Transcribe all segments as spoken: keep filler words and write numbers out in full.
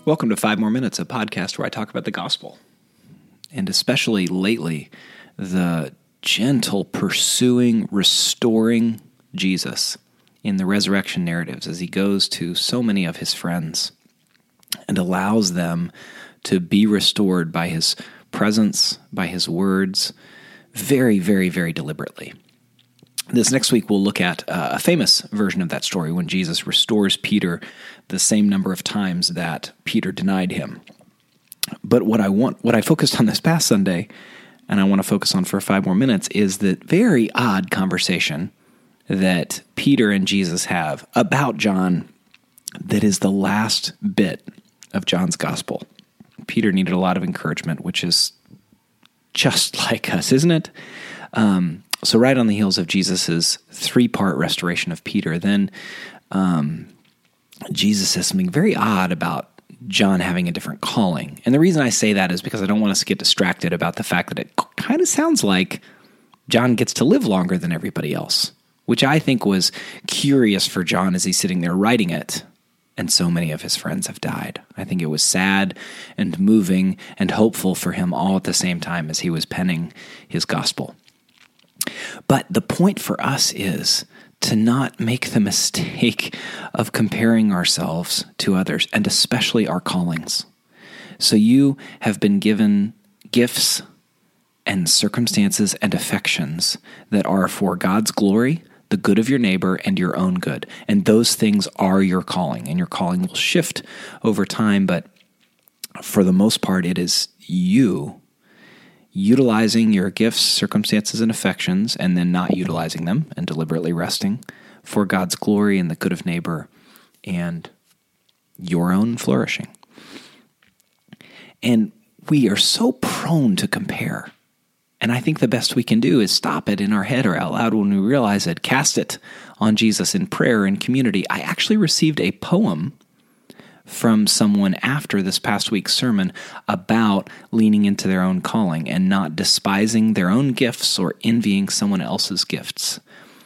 Welcome to Five More Minutes, a podcast where I talk about the gospel, and especially lately, the gentle pursuing, restoring Jesus in the resurrection narratives as he goes to so many of his friends and allows them to be restored by his presence, by his words, very, very, very deliberately. This next week, we'll look at uh, a famous version of that story when Jesus restores Peter the same number of times that Peter denied him. But what I want, what I focused on this past Sunday, and I want to focus on for five more minutes, is the very odd conversation that Peter and Jesus have about John that is the last bit of John's gospel. Peter needed a lot of encouragement, which is just like us, isn't it? Um, so right on the heels of Jesus' three-part restoration of Peter, then um, Jesus says something very odd about John having a different calling. And the reason I say that is because I don't want us to get distracted about the fact that it kind of sounds like John gets to live longer than everybody else, which I think was curious for John as he's sitting there writing it, and so many of his friends have died. I think it was sad and moving and hopeful for him all at the same time as he was penning his gospel. But the point for us is to not make the mistake of comparing ourselves to others, and especially our callings. So you have been given gifts and circumstances and affections that are for God's glory, the good of your neighbor, and your own good. And those things are your calling, and your calling will shift over time, but for the most part, it is you utilizing your gifts, circumstances, and affections, and then not utilizing them and deliberately resting for God's glory and the good of neighbor and your own flourishing. And we are so prone to compare. And I think the best we can do is stop it in our head or out loud when we realize it, cast it on Jesus in prayer and community. I actually received a poem from someone after this past week's sermon about leaning into their own calling and not despising their own gifts or envying someone else's gifts.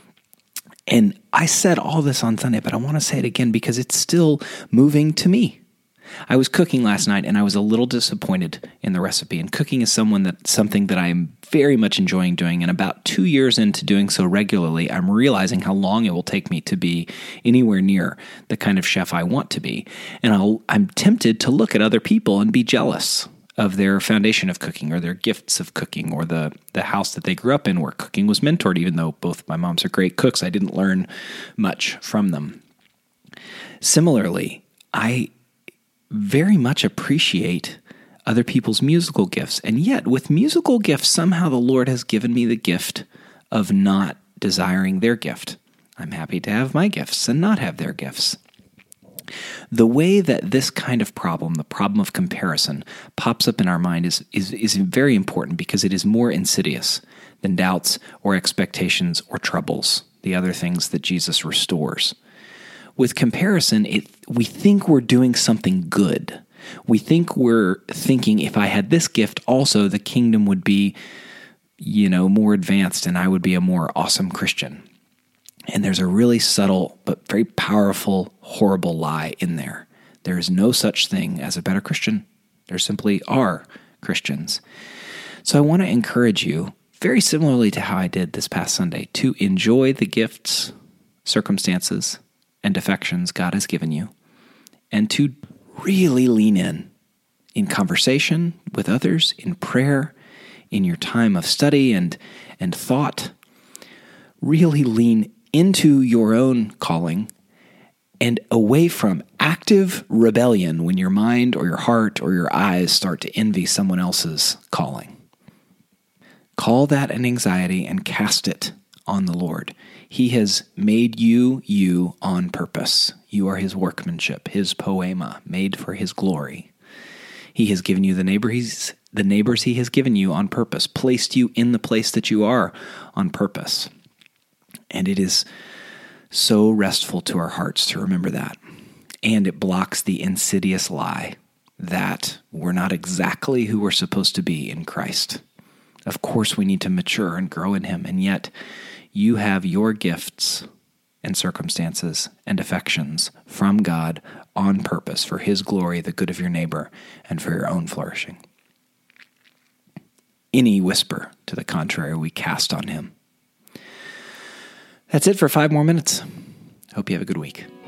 And I said all this on Sunday, but I want to say it again because it's still moving to me. I was cooking last night and I was a little disappointed in the recipe. And cooking is someone that something that I am very much enjoying doing. And about two years into doing so regularly, I'm realizing how long it will take me to be anywhere near the kind of chef I want to be. And I'll, I'm tempted to look at other people and be jealous of their foundation of cooking or their gifts of cooking or the, the house that they grew up in where cooking was mentored. Even though both my moms are great cooks, I didn't learn much from them. Similarly, I very much appreciate other people's musical gifts. And yet, with musical gifts, somehow the Lord has given me the gift of not desiring their gift. I'm happy to have my gifts and not have their gifts. The way that this kind of problem, the problem of comparison, pops up in our mind is, is, is very important because it is more insidious than doubts or expectations or troubles, the other things that Jesus restores. With comparison, it, we think we're doing something good. We think we're thinking, if I had this gift also, the kingdom would be, you know, more advanced and I would be a more awesome Christian. And there's a really subtle but very powerful, horrible lie in there. There is no such thing as a better Christian. There simply are Christians. So I want to encourage you, very similarly to how I did this past Sunday, to enjoy the gifts, circumstances, and affections God has given you, and to really lean in, in conversation with others, in prayer, in your time of study and, and thought. Really lean into your own calling and away from active rebellion when your mind or your heart or your eyes start to envy someone else's calling. Call that an anxiety and cast it on the Lord. He has made you, you on purpose. You are his workmanship, his poema, made for his glory. He has given you the neighbor he's, the neighbors he has given you on purpose, placed you in the place that you are on purpose. And it is so restful to our hearts to remember that. And it blocks the insidious lie that we're not exactly who we're supposed to be in Christ. Of course, we need to mature and grow in him, and yet you have your gifts and circumstances and affections from God on purpose for His glory, the good of your neighbor, and for your own flourishing. Any whisper to the contrary we cast on Him. That's it for five more minutes. Hope you have a good week.